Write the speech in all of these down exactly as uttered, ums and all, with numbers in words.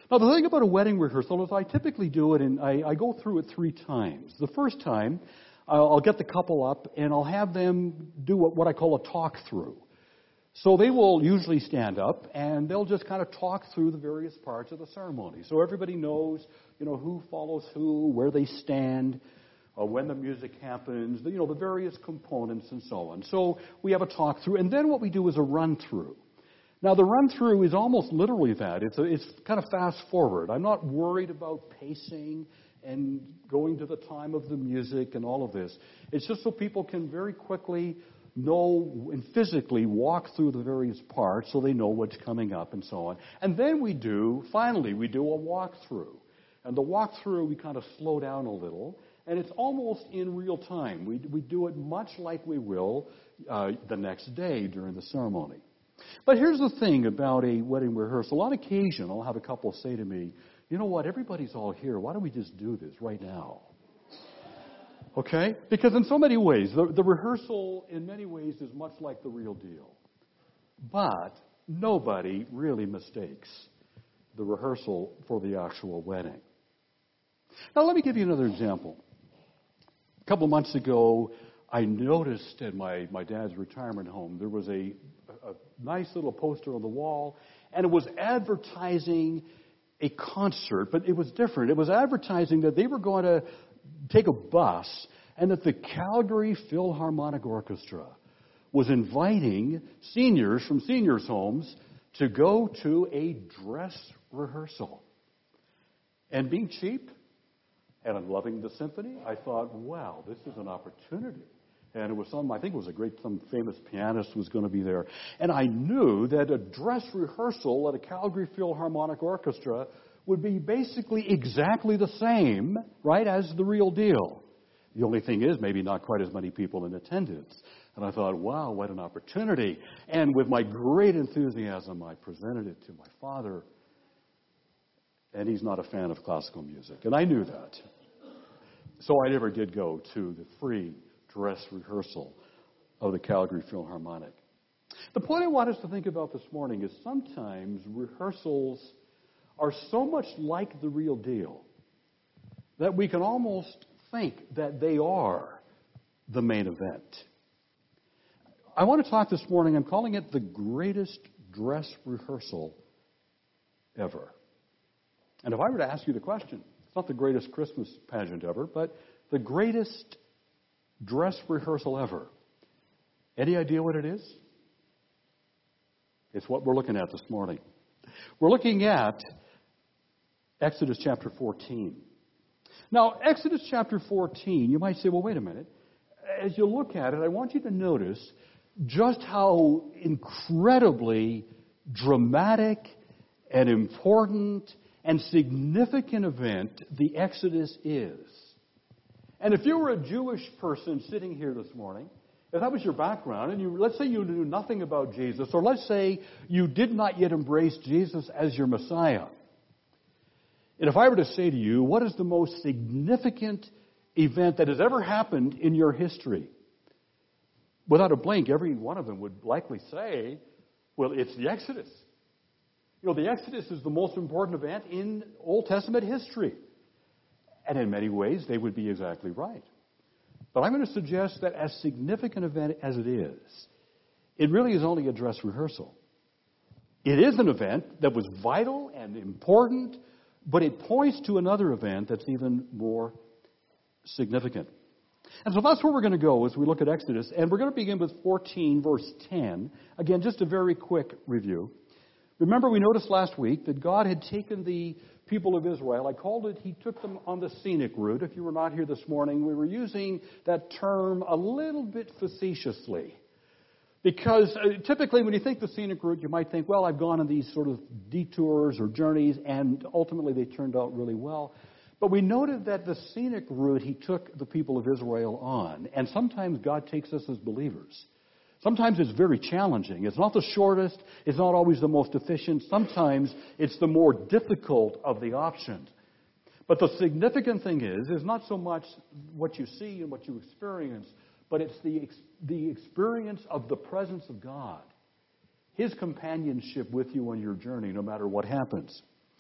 Now, the thing about a wedding rehearsal is I typically do it, and I, I go through it three times. The first time, I'll, I'll get the couple up, and I'll have them do what, what I call a talk-through. So they will usually stand up, and they'll just kind of talk through the various parts of the ceremony. So everybody knows, you know, who follows who, where they stand, uh, when the music happens, the, you know, the various components and so on. So we have a talk-through, and then what we do is a run-through. Now, the run-through is almost literally that. It's, a, it's kind of fast-forward. I'm not worried about pacing and going to the time of the music and all of this. It's just so people can very quickly know and physically walk through the various parts so they know what's coming up and so on. And then we do, finally, we do a walkthrough. And the walkthrough, we kind of slow down a little, and it's almost in real time. We, we do it much like we will uh, the next day during the ceremony. But here's the thing about a wedding rehearsal. On occasion, I'll have a couple say to me, you know what, everybody's all here. Why don't we just do this right now? Okay? Because in so many ways, the, the rehearsal in many ways is much like the real deal. But nobody really mistakes the rehearsal for the actual wedding. Now, let me give you another example. A couple of months ago, I noticed at my, my dad's retirement home, there was a, a nice little poster on the wall, and it was advertising a concert, but it was different. It was advertising that they were going to take a bus, and that the Calgary Philharmonic Orchestra was inviting seniors from seniors' homes to go to a dress rehearsal. And being cheap, and I'm loving the symphony, I thought, wow, this is an opportunity. And it was some, I think it was a great, some famous pianist was going to be there. And I knew that a dress rehearsal at a Calgary Philharmonic Orchestra would be basically exactly the same, right, as the real deal. The only thing is maybe not quite as many people in attendance. And I thought, wow, what an opportunity. And with my great enthusiasm, I presented it to my father. And he's not a fan of classical music. And I knew that. So I never did go to the free dress rehearsal of the Calgary Philharmonic. The point I want us to think about this morning is sometimes rehearsals are so much like the real deal that we can almost think that they are the main event. I want to talk this morning, I'm calling it the greatest dress rehearsal ever. And if I were to ask you the question, it's not the greatest Christmas pageant ever, but the greatest dress rehearsal ever. Any idea what it is? It's what we're looking at this morning. We're looking at Exodus chapter fourteen. Now, Exodus chapter fourteen, you might say, well, wait a minute. As you look at it, I want you to notice just how incredibly dramatic and important and significant event the Exodus is. And if you were a Jewish person sitting here this morning, if that was your background, and you, let's say you knew nothing about Jesus, or let's say you did not yet embrace Jesus as your Messiah, and if I were to say to you, what is the most significant event that has ever happened in your history? Without a blink, every one of them would likely say, well, it's the Exodus. You know, the Exodus is the most important event in Old Testament history. And in many ways, they would be exactly right. But I'm going to suggest that as significant an event as it is, it really is only a dress rehearsal. It is an event that was vital and important, but it points to another event that's even more significant. And so that's where we're going to go as we look at Exodus. And we're going to begin with fourteen, verse ten. Again, just a very quick review. Remember, we noticed last week that God had taken the people of Israel. I called it, He took them on the scenic route. If you were not here this morning, we were using that term a little bit facetiously. Because uh, typically when you think the scenic route, you might think, well, I've gone on these sort of detours or journeys, and ultimately they turned out really well. But we noted that the scenic route He took the people of Israel on, and sometimes God takes us as believers. Sometimes it's very challenging. It's not the shortest. It's not always the most efficient. Sometimes it's the more difficult of the options. But the significant thing is, is not so much what you see and what you experience, but it's the, the experience of the presence of God, His companionship with you on your journey, no matter what happens.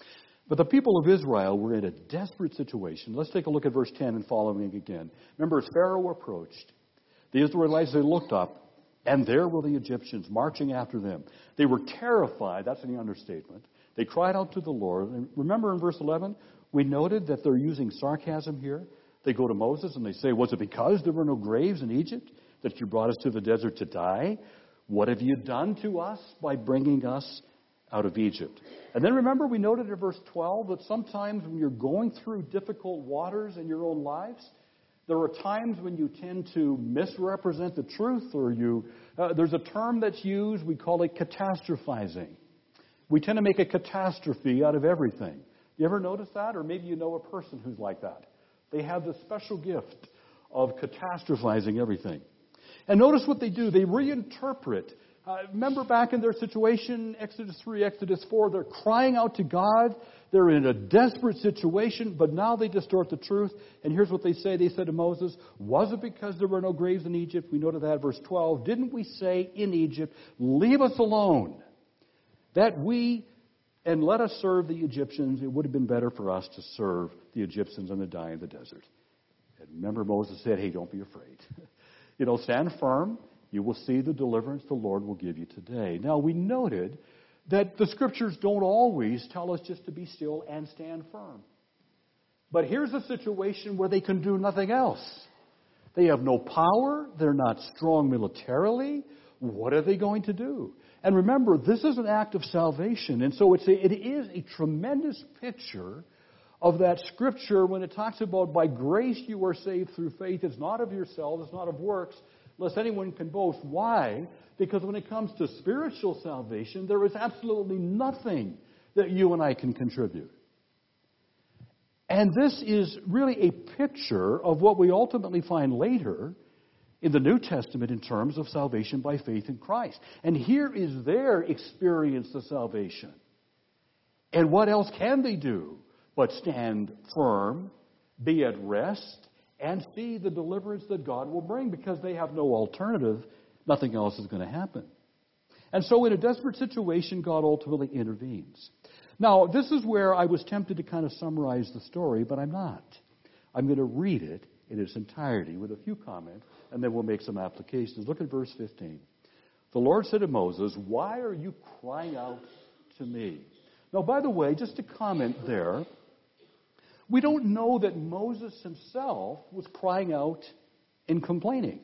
But the people of Israel were in a desperate situation. Let's take a look at verse ten and following again. Remember, as Pharaoh approached, the Israelites, they looked up, and there were the Egyptians marching after them. They were terrified. That's an understatement. They cried out to the Lord. And remember in verse eleven, we noted that they're using sarcasm here. They go to Moses and they say, was it because there were no graves in Egypt that you brought us to the desert to die? What have you done to us by bringing us out of Egypt? And then remember, we noted in verse twelve that sometimes when you're going through difficult waters in your own lives, there are times when you tend to misrepresent the truth, or you, uh, there's a term that's used, we call it catastrophizing. We tend to make a catastrophe out of everything. You ever notice that? Or maybe you know a person who's like that. They have the special gift of catastrophizing everything. And notice what they do. They reinterpret. Uh, remember back in their situation, Exodus three, Exodus four, they're crying out to God. They're in a desperate situation, but now they distort the truth. And here's what they say. They said to Moses, was it because there were no graves in Egypt? We noted that, verse twelve. Didn't we say in Egypt, leave us alone, that we, and let us serve the Egyptians? It would have been better for us to serve the Egyptians than to die in the desert. And remember, Moses said, hey, don't be afraid. You know, stand firm. You will see the deliverance the Lord will give you today. Now, we noted that the Scriptures don't always tell us just to be still and stand firm. But here's a situation where they can do nothing else. They have no power. They're not strong militarily. What are they going to do? And remember, this is an act of salvation. And so it's a, it is a tremendous picture of that Scripture when it talks about by grace you are saved through faith. It's not of yourselves, it's not of works, lest anyone can boast. Why? Because when it comes to spiritual salvation, there is absolutely nothing that you and I can contribute. And this is really a picture of what we ultimately find later in the New Testament in terms of salvation by faith in Christ. And here is their experience of salvation. And what else can they do but stand firm, be at rest, and see the deliverance that God will bring, because they have no alternative. Nothing else is going to happen. And so in a desperate situation, God ultimately intervenes. Now, this is where I was tempted to kind of summarize the story, but I'm not. I'm going to read it in its entirety with a few comments, and then we'll make some applications. Look at verse fifteen. The Lord said to Moses, why are you crying out to me? Now, by the way, just to comment there, we don't know that Moses himself was crying out and complaining.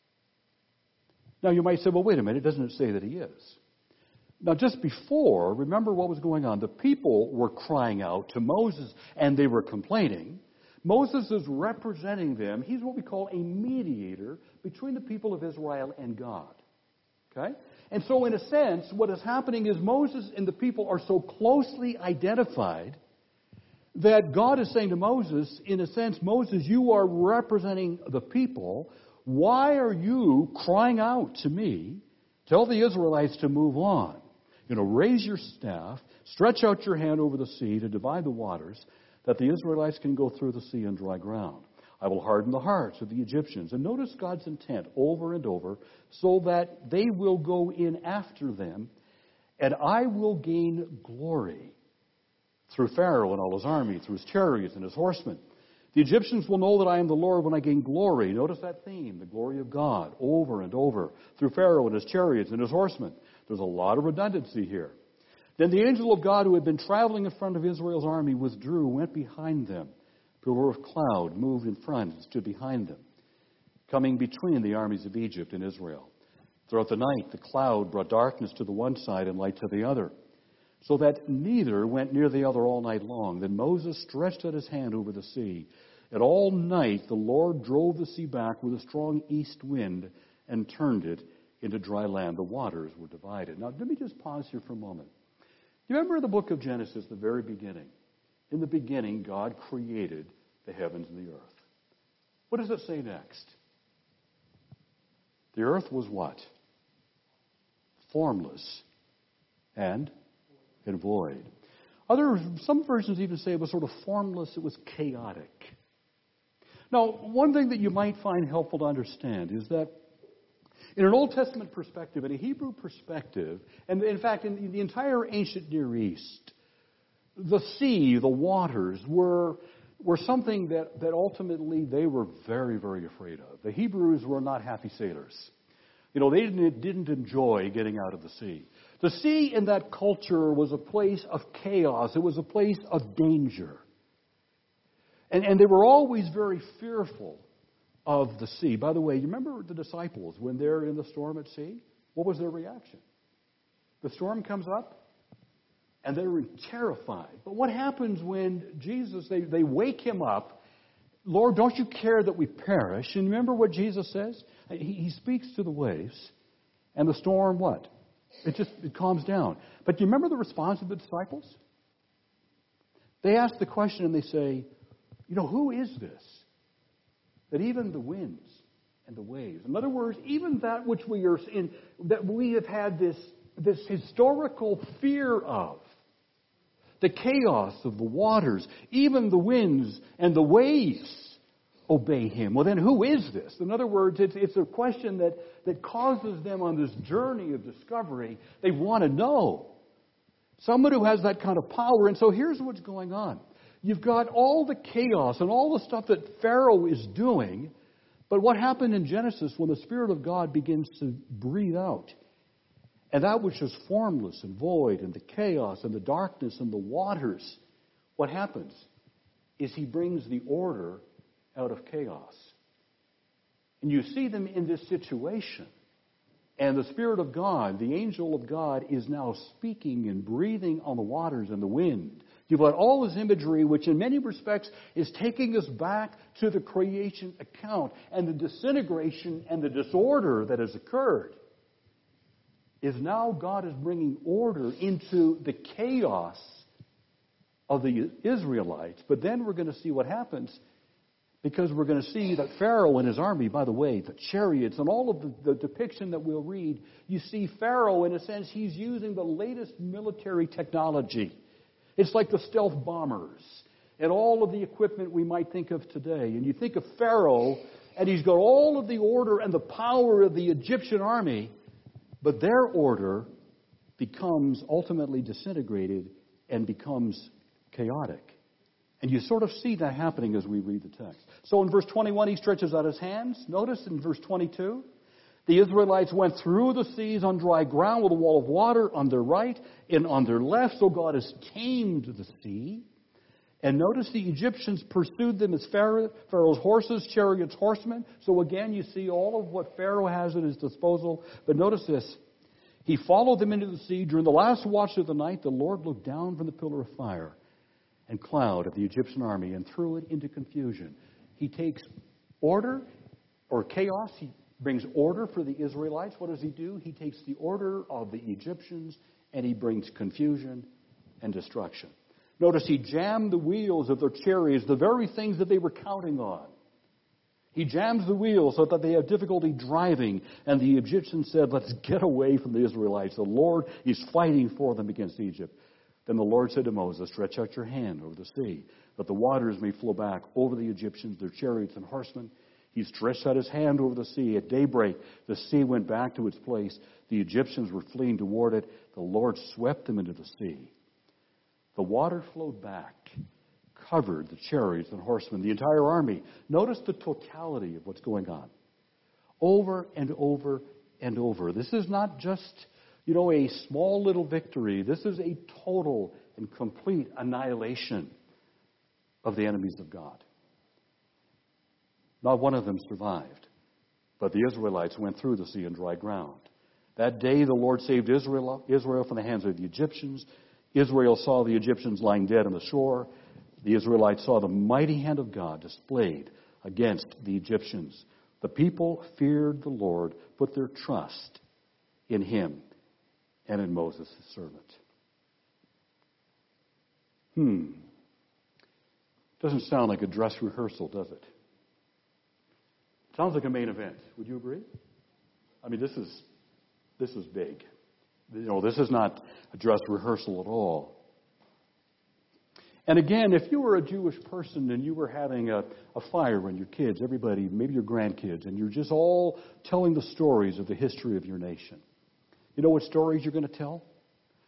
Now, you might say, well, wait a minute, doesn't it say that he is? Now, just before, remember what was going on. The people were crying out to Moses, and they were complaining. Moses is representing them. He's what we call a mediator between the people of Israel and God. Okay? And so, in a sense, what is happening is Moses and the people are so closely identified that God is saying to Moses, in a sense, Moses, you are representing the people. Why are you crying out to me? Tell the Israelites to move on. You know, raise your staff, stretch out your hand over the sea to divide the waters, that the Israelites can go through the sea on dry ground. I will harden the hearts of the Egyptians. And notice God's intent over and over, so that they will go in after them, and I will gain glory through Pharaoh and all his army, through his chariots and his horsemen. The Egyptians will know that I am the Lord when I gain glory. Notice that theme, the glory of God, over and over, through Pharaoh and his chariots and his horsemen. There's a lot of redundancy here. Then the angel of God who had been traveling in front of Israel's army withdrew, went behind them. A pillar of cloud moved in front and stood behind them, coming between the armies of Egypt and Israel. Throughout the night, the cloud brought darkness to the one side and light to the other, so that neither went near the other all night long. Then Moses stretched out his hand over the sea, and all night the Lord drove the sea back with a strong east wind and turned it into dry land. The waters were divided. Now, let me just pause here for a moment. You remember in the book of Genesis, the very beginning? In the beginning, God created the heavens and the earth. What does it say next? The earth was what? Formless and and void. Other, some versions even say it was sort of formless, it was chaotic. Now, one thing that you might find helpful to understand is that in an Old Testament perspective, in a Hebrew perspective, and in fact in the entire ancient Near East, the sea, the waters, were, were something that, that ultimately they were very, very afraid of. The Hebrews were not happy sailors. You know, they didn't, didn't enjoy getting out of the sea. The sea in that culture was a place of chaos. It was a place of danger. And, and they were always very fearful of the sea. By the way, you remember the disciples when they're in the storm at sea? What was their reaction? The storm comes up, and they were terrified. But what happens when Jesus, they, they wake him up? Lord, don't you care that we perish? And remember what Jesus says? He, he speaks to the waves, and the storm, what? It just it calms down. But do you remember the response of the disciples? They ask the question, and they say, you know, who is this? That even the winds and the waves, in other words, even that which we are in, that we have had this, this historical fear of, the chaos of the waters, even the winds and the waves obey him. Well, then who is this? In other words, it's, it's a question that, that causes them on this journey of discovery. They want to know. Someone who has that kind of power. And so here's what's going on. You've got all the chaos and all the stuff that Pharaoh is doing. But what happened in Genesis when the Spirit of God begins to breathe out? And that which is formless and void and the chaos and the darkness and the waters, what happens is he brings the order out of chaos. And you see them in this situation. And the Spirit of God, the angel of God, is now speaking and breathing on the waters and the wind. You've got all this imagery, which in many respects is taking us back to the creation account and the disintegration and the disorder that has occurred. Is now God is bringing order into the chaos of the Israelites. But then we're going to see what happens, because we're going to see that Pharaoh and his army, by the way, the chariots and all of the, the depiction that we'll read, you see Pharaoh, in a sense, he's using the latest military technology. It's like the stealth bombers and all of the equipment we might think of today. And you think of Pharaoh, and he's got all of the order and the power of the Egyptian army, but their order becomes ultimately disintegrated and becomes chaotic. And you sort of see that happening as we read the text. So in verse twenty-one, he stretches out his hands. Notice in verse twenty-two, the Israelites went through the seas on dry ground with a wall of water on their right and on their left. So God has tamed the sea. And notice the Egyptians pursued them as Pharaoh's horses, chariots, horsemen. So again, you see all of what Pharaoh has at his disposal. But notice this. He followed them into the sea. During the last watch of the night, the Lord looked down from the pillar of fire and cloud of the Egyptian army and threw it into confusion. He takes order or chaos. He brings order for the Israelites. What does he do? He takes the order of the Egyptians and he brings confusion and destruction. Notice he jammed the wheels of their chariots, the very things that they were counting on. He jams the wheels so that they have difficulty driving. And the Egyptians said, let's get away from the Israelites. The Lord is fighting for them against Egypt. Then the Lord said to Moses, stretch out your hand over the sea, that the waters may flow back over the Egyptians, their chariots and horsemen. He stretched out his hand over the sea. At daybreak, the sea went back to its place. The Egyptians were fleeing toward it. The Lord swept them into the sea. The water flowed back, covered the chariots and horsemen, the entire army. Notice the totality of what's going on. Over and over and over. This is not just, you know, a small little victory. This is a total and complete annihilation of the enemies of God. Not one of them survived, but the Israelites went through the sea on dry ground. That day the Lord saved Israel, Israel from the hands of the Egyptians. Israel saw the Egyptians lying dead on the shore. The Israelites saw the mighty hand of God displayed against the Egyptians. The people feared the Lord, put their trust in him and in Moses, his servant. Hmm. Doesn't sound like a dress rehearsal, does it? Sounds like a main event. Would you agree? I mean, this is this is big. You know, this is not a dress rehearsal at all. And again, if you were a Jewish person and you were having a, a fire when your kids, everybody, maybe your grandkids, and you're just all telling the stories of the history of your nation, you know what stories you're going to tell?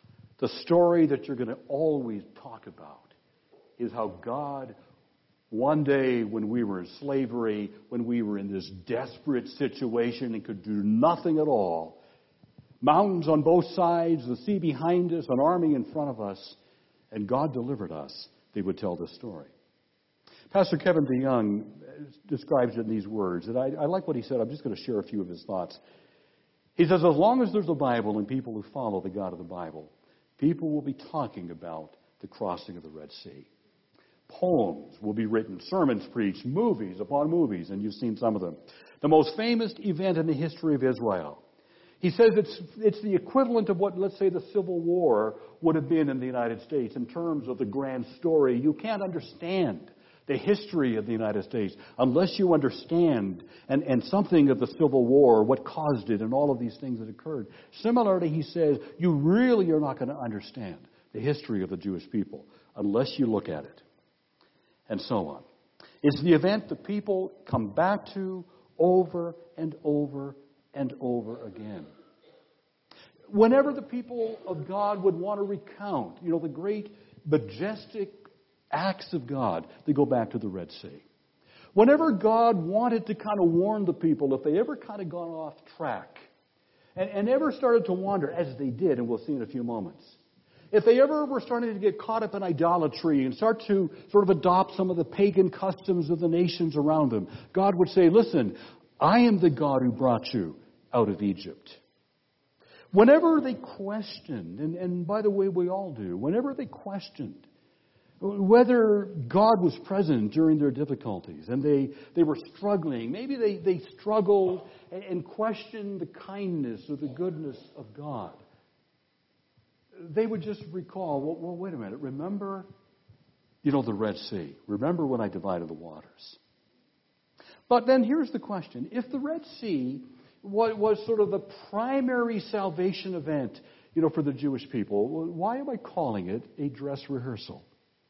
The story that you're going to always talk about is how God, one day when we were in slavery, when we were in this desperate situation and could do nothing at all, mountains on both sides, the sea behind us, an army in front of us, and God delivered us, they would tell this story. Pastor Kevin DeYoung describes it in these words, and I, I like what he said. I'm just going to share a few of his thoughts. He says, as long as there's a Bible and people who follow the God of the Bible, people will be talking about the crossing of the Red Sea. Poems will be written, sermons preached, movies upon movies, and you've seen some of them. The most famous event in the history of Israel. He says it's, it's the equivalent of what, let's say, the Civil War would have been in the United States in terms of the grand story. You can't understand the history of the United States unless you understand and, and something of the Civil War, what caused it, and all of these things that occurred. Similarly, he says, you really are not going to understand the history of the Jewish people unless you look at it. And so on. It's the event that people come back to over and over and over again. Whenever the people of God would want to recount, you know, the great, majestic acts of God, they go back to the Red Sea. Whenever God wanted to kind of warn the people, if they ever kind of gone off track and, and ever started to wander, as they did, and we'll see in a few moments, if they ever were starting to get caught up in idolatry and start to sort of adopt some of the pagan customs of the nations around them, God would say, listen, I am the God who brought you out of Egypt. Whenever they questioned, and, and by the way, we all do, whenever they questioned whether God was present during their difficulties and they, they were struggling, maybe they, they struggled and, and questioned the kindness or the goodness of God, they would just recall, well, well, wait a minute, remember, you know, the Red Sea. Remember when I divided the waters. But then here's the question. If the Red Sea was, was sort of the primary salvation event, you know, for the Jewish people, why am I calling it a dress rehearsal?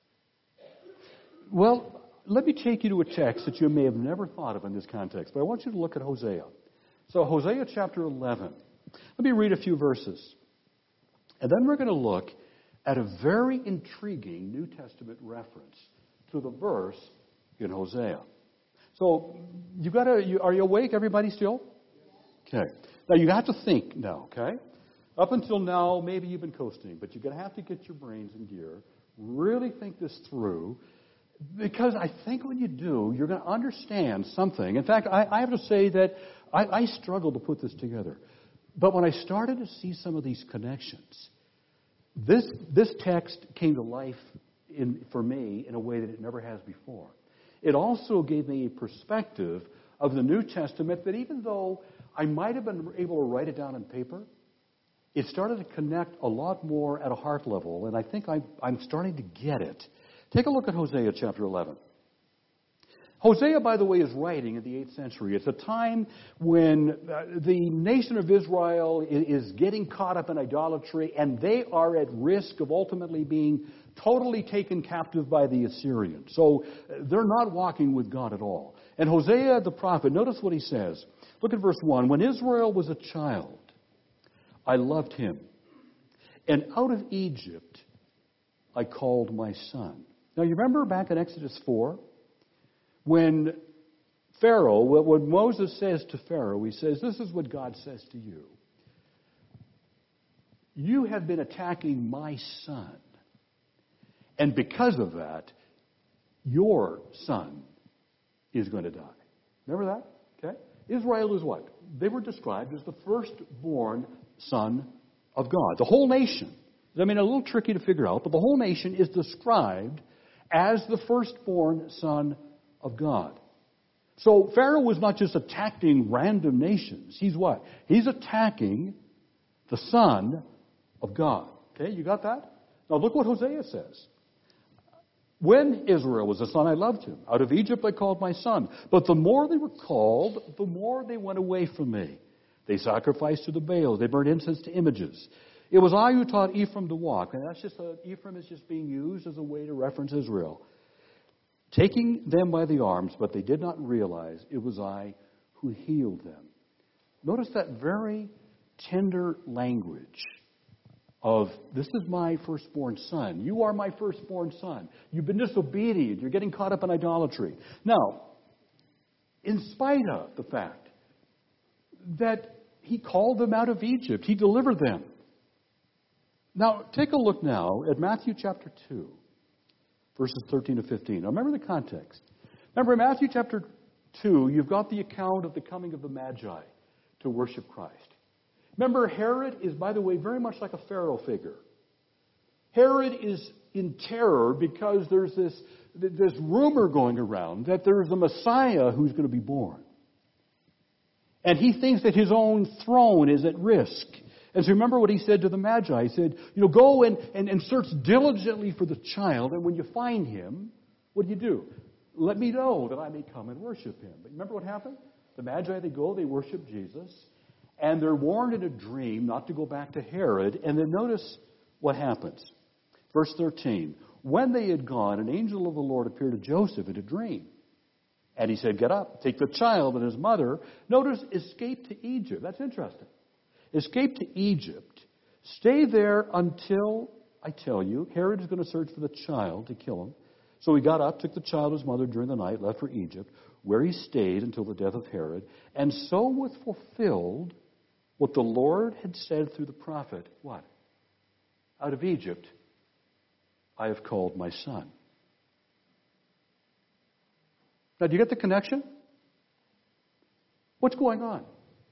Well, let me take you to a text that you may have never thought of in this context, but I want you to look at Hosea. So Hosea chapter eleven. Let me read a few verses. And then we're going to look at a very intriguing New Testament reference to the verse in Hosea. So you got to. You, are you awake, everybody? Still? Okay. Now you have to think now. Okay. Up until now, maybe you've been coasting, but you're going to have to get your brains in gear. Really think this through, because I think when you do, you're going to understand something. In fact, I, I have to say that I, I struggled to put this together. But when I started to see some of these connections, this this text came to life in, for me in a way that it never has before. It also gave me a perspective of the New Testament that even though I might have been able to write it down on paper, it started to connect a lot more at a heart level, and I think I'm, I'm starting to get it. Take a look at Hosea chapter eleven. Hosea, by the way, is writing in the eighth century. It's a time when uh, the nation of Israel is, is getting caught up in idolatry, and they are at risk of ultimately being totally taken captive by the Assyrians. So uh, they're not walking with God at all. And Hosea the prophet, notice what he says. Look at verse one. When Israel was a child, I loved him, and out of Egypt I called my son. Now you remember back in Exodus four? When Pharaoh, when Moses says to Pharaoh, he says, this is what God says to you. You have been attacking my son. And because of that, your son is going to die. Remember that? Okay? Israel is what? They were described as the firstborn son of God. The whole nation. I mean, a little tricky to figure out, but the whole nation is described as the firstborn son of God. So Pharaoh was not just attacking random nations. He's what? He's attacking the Son of God. Okay, you got that? Now look what Hosea says. When Israel was a son, I loved him. Out of Egypt I called my son. But the more they were called, the more they went away from me. They sacrificed to the Baals. They burned incense to images. It was I who taught Ephraim to walk. And that's just a, Ephraim is just being used as a way to reference Israel. Taking them by the arms, but they did not realize it was I who healed them. Notice that very tender language. of, this is my firstborn son. You are my firstborn son. You've been disobedient. You're getting caught up in idolatry. Now, in spite of the fact that he called them out of Egypt, he delivered them. Now, take a look now at Matthew chapter two, verses thirteen to fifteen. Now, remember the context. Remember, in Matthew chapter two, you've got the account of the coming of the Magi to worship Christ. Remember, Herod is, by the way, very much like a Pharaoh figure. Herod is in terror because there's this, this rumor going around that there's a Messiah who's going to be born. And he thinks that his own throne is at risk. And so remember what he said to the Magi. He said, you know, go and, and, and search diligently for the child, and when you find him, what do you do? Let me know that I may come and worship him. But remember what happened? The Magi, they go, they worship Jesus, and they're warned in a dream not to go back to Herod. And then notice what happens. Verse thirteen. When they had gone, an angel of the Lord appeared to Joseph in a dream. And he said, get up, take the child and his mother. Notice, escape to Egypt. That's interesting. Escape to Egypt. Stay there until, I tell you, Herod is going to search for the child to kill him. So he got up, took the child and his mother during the night, left for Egypt, where he stayed until the death of Herod. And so was fulfilled what the Lord had said through the prophet. What? Out of Egypt I have called my son. Now, do you get the connection? What's going on?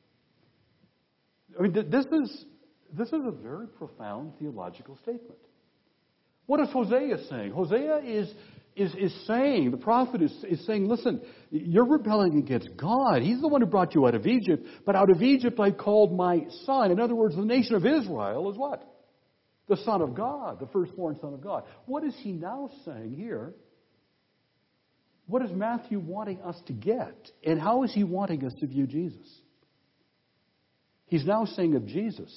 I mean, this is, this is a very profound theological statement. What is Hosea saying? Hosea is, is, is saying, the prophet is, is saying, listen, you're rebelling against God. He's the one who brought you out of Egypt, but out of Egypt I called my son. In other words, the nation of Israel is what? The son of God, the firstborn son of God. What is he now saying here? What is Matthew wanting us to get? And how is he wanting us to view Jesus? He's now saying of Jesus,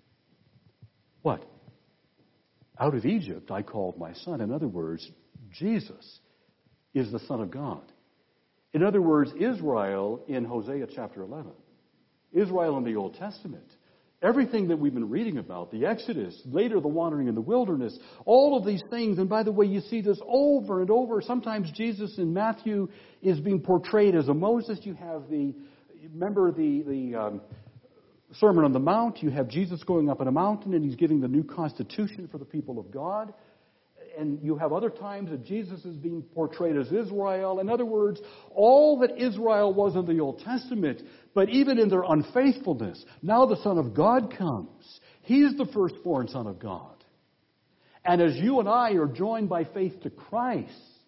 what? Out of Egypt I called my son. In other words, Jesus is the Son of God. In other words, Israel in Hosea chapter eleven. Israel in the Old Testament. Everything that we've been reading about, the Exodus, later the wandering in the wilderness, all of these things. And by the way, you see this over and over. Sometimes Jesus in Matthew is being portrayed as a Moses. You have the, remember the, the um, Sermon on the Mount. You have Jesus going up on a mountain and he's giving the new constitution for the people of God. And you have other times that Jesus is being portrayed as Israel. In other words, all that Israel was in the Old Testament, but even in their unfaithfulness, now the Son of God comes. He's the firstborn Son of God. And as you and I are joined by faith to Christ,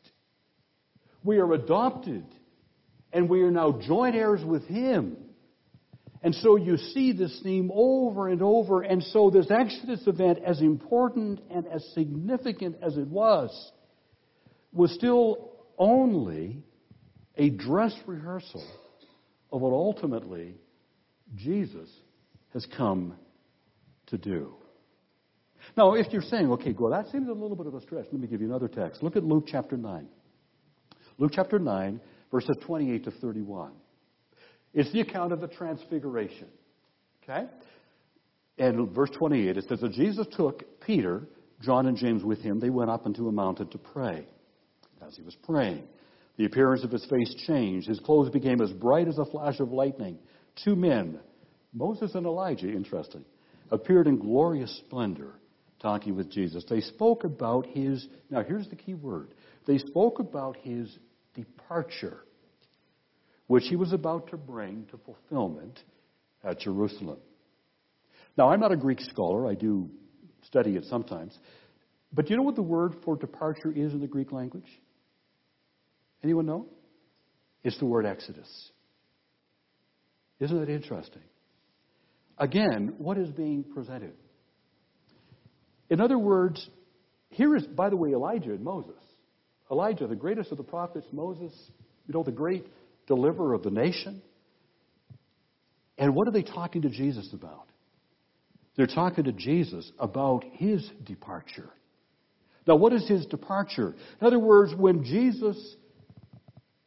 we are adopted, and we are now joint heirs with Him. And so you see this theme over and over. And so this Exodus event, as important and as significant as it was, was still only a dress rehearsal of what ultimately Jesus has come to do. Now, if you're saying, okay, well, that seems a little bit of a stretch, let me give you another text. Look at Luke chapter nine. Luke chapter nine, verses twenty-eight to thirty-one. It's the account of the transfiguration. Okay? And verse twenty-eight, it says that Jesus took Peter, John, and James with him. They went up into a mountain to pray. As he was praying, the appearance of his face changed. His clothes became as bright as a flash of lightning. Two men, Moses and Elijah, interesting, appeared in glorious splendor, talking with Jesus. They spoke about his, now here's the key word. They spoke about his departure, which he was about to bring to fulfillment at Jerusalem. Now, I'm not a Greek scholar. I do study it sometimes. But do you know what the word for departure is in the Greek language? Anyone know? It's the word Exodus. Isn't that interesting? Again, what is being presented? In other words, here is, by the way, Elijah and Moses. Elijah, the greatest of the prophets, Moses, you know, the great deliverer of the nation. And what are they talking to Jesus about? They're talking to Jesus about his departure. Now, what is his departure? In other words, when Jesus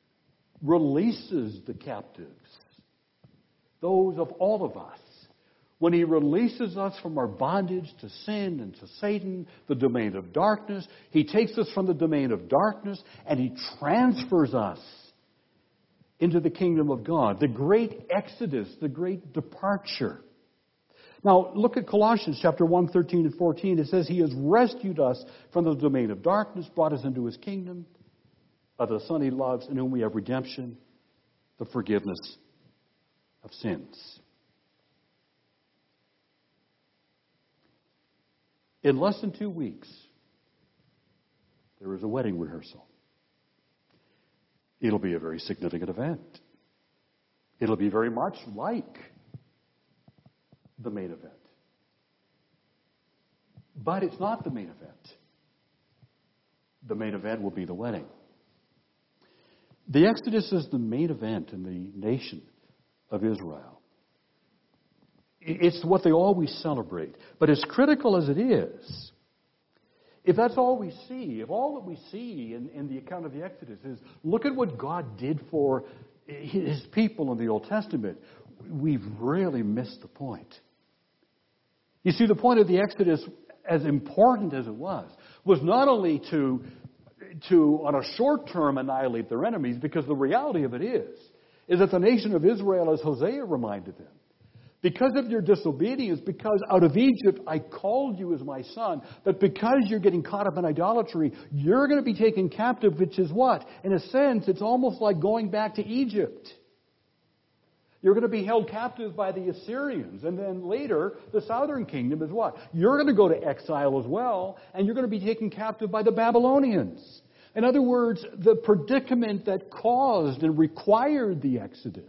releases the captives, those of all of us, when He releases us from our bondage to sin and to Satan, the domain of darkness. He takes us from the domain of darkness and He transfers us into the kingdom of God. The great exodus, the great departure. Now, look at Colossians chapter one, thirteen and fourteen. It says He has rescued us from the domain of darkness, brought us into His kingdom, by the Son He loves, in whom we have redemption, the forgiveness of sins. In less than two weeks, there is a wedding rehearsal. It'll be a very significant event. It'll be very much like the main event. But it's not the main event. The main event will be the wedding. The Exodus is the main event in the nation of Israel. It's what they always celebrate. But as critical as it is, if that's all we see, if all that we see in, in the account of the Exodus is, look at what God did for His people in the Old Testament, we've really missed the point. You see, the point of the Exodus, as important as it was, was not only to, to on a short term, annihilate their enemies, because the reality of it is, is that the nation of Israel, as Hosea reminded them, because of your disobedience, because out of Egypt I called you as my son, but because you're getting caught up in idolatry, you're going to be taken captive, which is what? In a sense, it's almost like going back to Egypt. You're going to be held captive by the Assyrians. And then later, the southern kingdom is what? You're going to go to exile as well, and you're going to be taken captive by the Babylonians. In other words, the predicament that caused and required the Exodus,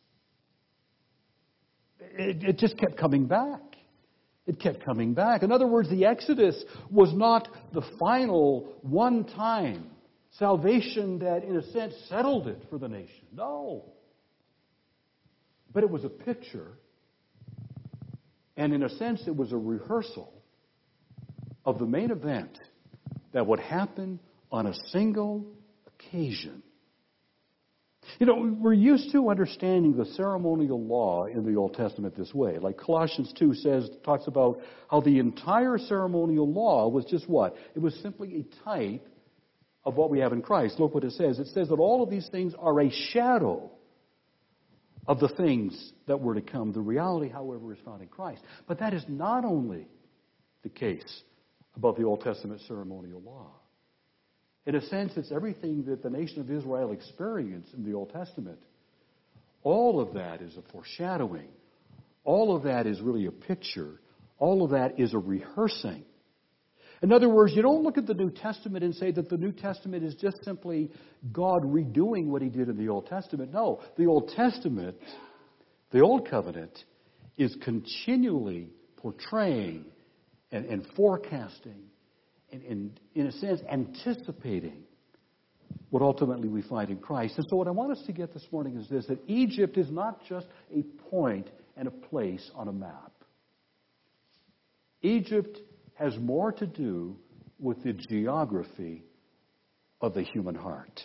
It, it just kept coming back. It kept coming back. In other words, the Exodus was not the final, one-time salvation that, in a sense, settled it for the nation. No. But it was a picture, and in a sense, it was a rehearsal of the main event that would happen on a single occasion. You know, we're used to understanding the ceremonial law in the Old Testament this way. Like Colossians two says, talks about how the entire ceremonial law was just what? It was simply a type of what we have in Christ. Look what it says. It says that all of these things are a shadow of the things that were to come. The reality, however, is found in Christ. But that is not only the case about the Old Testament ceremonial law. In a sense, it's everything that the nation of Israel experienced in the Old Testament. All of that is a foreshadowing. All of that is really a picture. All of that is a rehearsing. In other words, you don't look at the New Testament and say that the New Testament is just simply God redoing what He did in the Old Testament. No, the Old Testament, the Old Covenant, is continually portraying and, and forecasting and, and, in a sense, anticipating what ultimately we find in Christ. And so what I want us to get this morning is this, that Egypt is not just a point and a place on a map. Egypt has more to do with the geography of the human heart.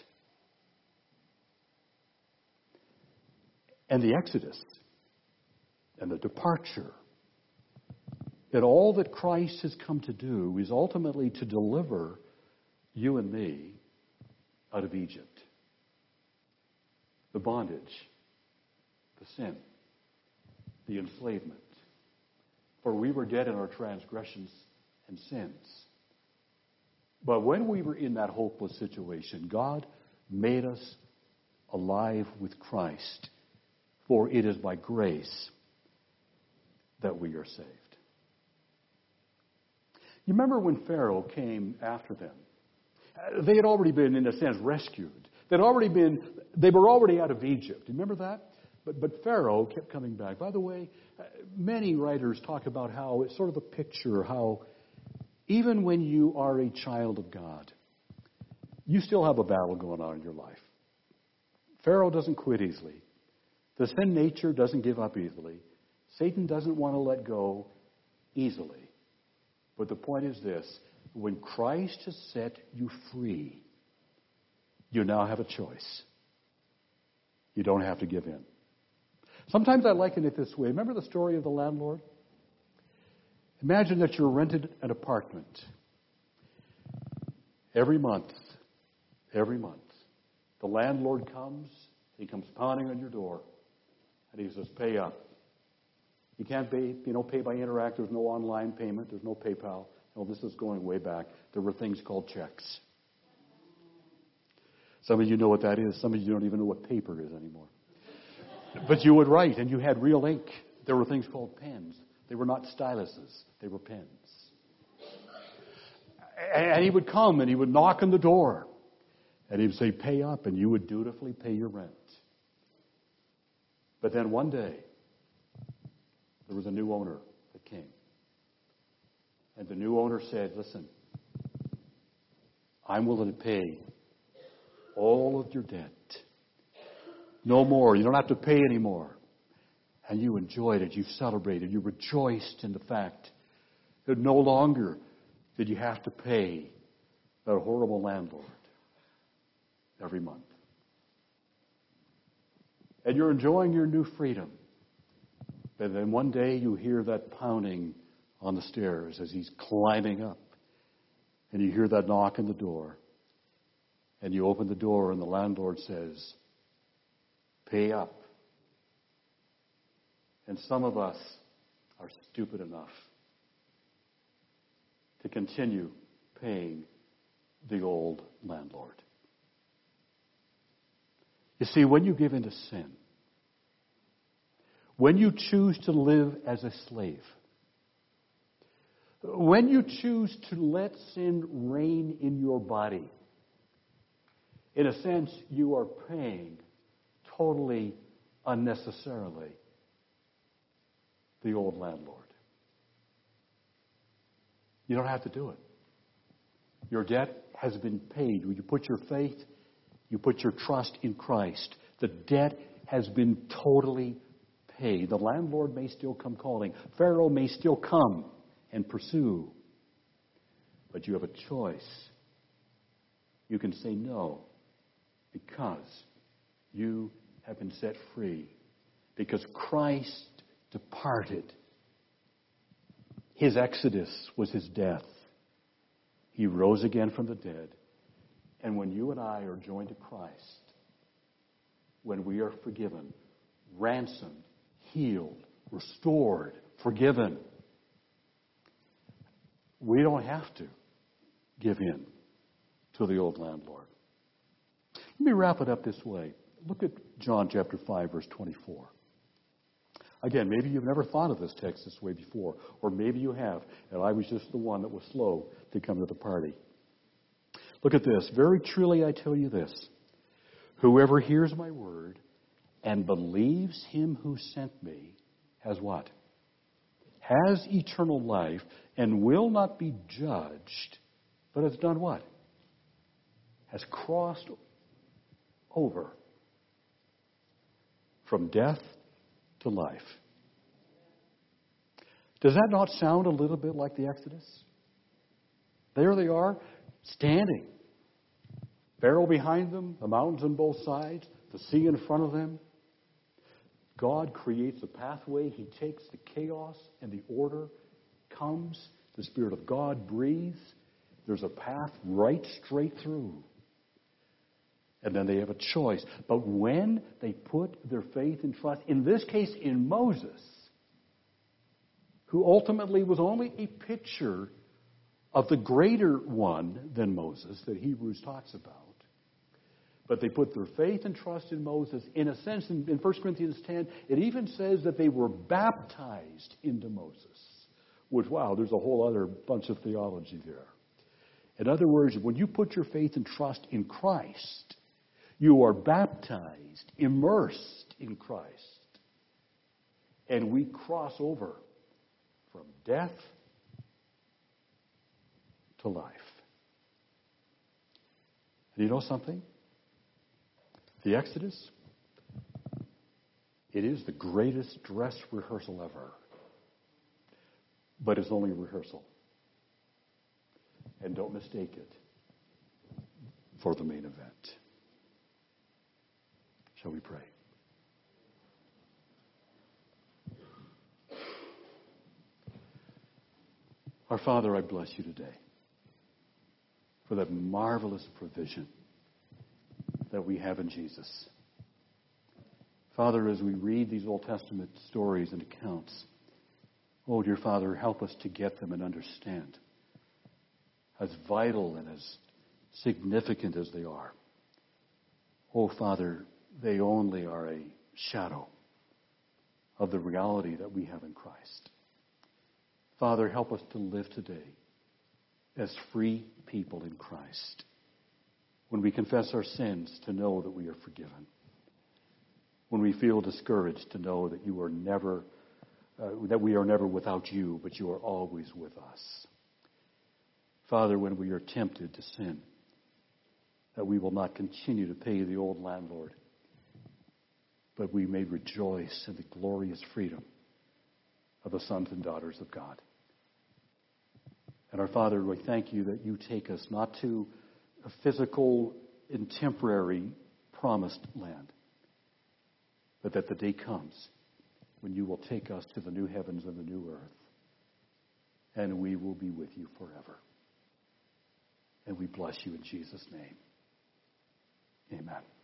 And the Exodus and the departure, that all that Christ has come to do is ultimately to deliver you and me out of Egypt. The bondage, the sin, the enslavement. For we were dead in our transgressions and sins. But when we were in that hopeless situation, God made us alive with Christ. For it is by grace that we are saved. You remember when Pharaoh came after them? They had already been, in a sense, rescued. They'd already been, they were already out of Egypt. Do you remember that? But, but Pharaoh kept coming back. By the way, many writers talk about how it's sort of a picture, how even when you are a child of God, you still have a battle going on in your life. Pharaoh doesn't quit easily. The sin nature doesn't give up easily. Satan doesn't want to let go easily. But the point is this, when Christ has set you free, you now have a choice. You don't have to give in. Sometimes I liken it this way. Remember the story of the landlord? Imagine that you're rented an apartment. Every month, every month, the landlord comes, he comes pounding on your door, and he says, pay up. You can't pay, you know, pay by Interact. There's no online payment. There's no PayPal. No, this is going way back. There were things called checks. Some of you know what that is. Some of you don't even know what paper is anymore. But you would write, and you had real ink. There were things called pens. They were not styluses. They were pens. And he would come, and he would knock on the door. And he would say, pay up, and you would dutifully pay your rent. But then one day, there was a new owner that came. And the new owner said, listen, I'm willing to pay all of your debt. No more. You don't have to pay anymore. And you enjoyed it. You celebrated. You rejoiced in the fact that no longer did you have to pay that horrible landlord every month. And you're enjoying your new freedom. But then one day you hear that pounding on the stairs as he's climbing up. And you hear that knock on the door. And you open the door and the landlord says, pay up. And some of us are stupid enough to continue paying the old landlord. You see, when you give in to sin, when you choose to live as a slave, when you choose to let sin reign in your body, in a sense, you are paying totally unnecessarily the old landlord. You don't have to do it. Your debt has been paid. When you put your faith, you put your trust in Christ. The debt has been totally paid. The landlord may still come calling. Pharaoh may still come and pursue. But you have a choice. You can say no because you have been set free. Because Christ departed. His exodus was his death. He rose again from the dead. And when you and I are joined to Christ, when we are forgiven, ransomed, healed, restored, forgiven, we don't have to give in to the old landlord. Let me wrap it up this way. Look at John chapter five, verse twenty-four. Again, maybe you've never thought of this text this way before, or maybe you have, and I was just the one that was slow to come to the party. Look at this. Very truly I tell you this. Whoever hears my word and believes him who sent me has what? Has eternal life and will not be judged, but has done what? Has crossed over from death to life. Does that not sound a little bit like the Exodus? There they are, standing. Pharaoh behind them, the mountains on both sides, the sea in front of them. God creates a pathway. He takes the chaos and the order, comes. The Spirit of God breathes. There's a path right straight through. And then they have a choice. But when they put their faith and trust, in this case in Moses, who ultimately was only a picture of the greater one than Moses that Hebrews talks about. But they put their faith and trust in Moses. In a sense, in, in First Corinthians ten, it even says that they were baptized into Moses. Which, wow, there's a whole other bunch of theology there. In other words, when you put your faith and trust in Christ, you are baptized, immersed in Christ. And we cross over from death to life. And you know something? The Exodus, it is the greatest dress rehearsal ever. But it's only a rehearsal. And don't mistake it for the main event. Shall we pray? Our Father, I bless you today for that marvelous provision that we have in Jesus. Father, as we read these Old Testament stories and accounts, oh, dear Father, help us to get them and understand, as vital and as significant as they are. Oh, Father, they only are a shadow of the reality that we have in Christ. Father, help us to live today as free people in Christ. When we confess our sins, to know that we are forgiven. When we feel discouraged, to know that you are never, uh, that we are never without you, but you are always with us. Father, when we are tempted to sin, that we will not continue to pay the old landlord, but we may rejoice in the glorious freedom of the sons and daughters of God. And our Father, we thank you that you take us not to a physical and temporary promised land, but that the day comes when you will take us to the new heavens and the new earth, and we will be with you forever. And we bless you in Jesus' name. Amen.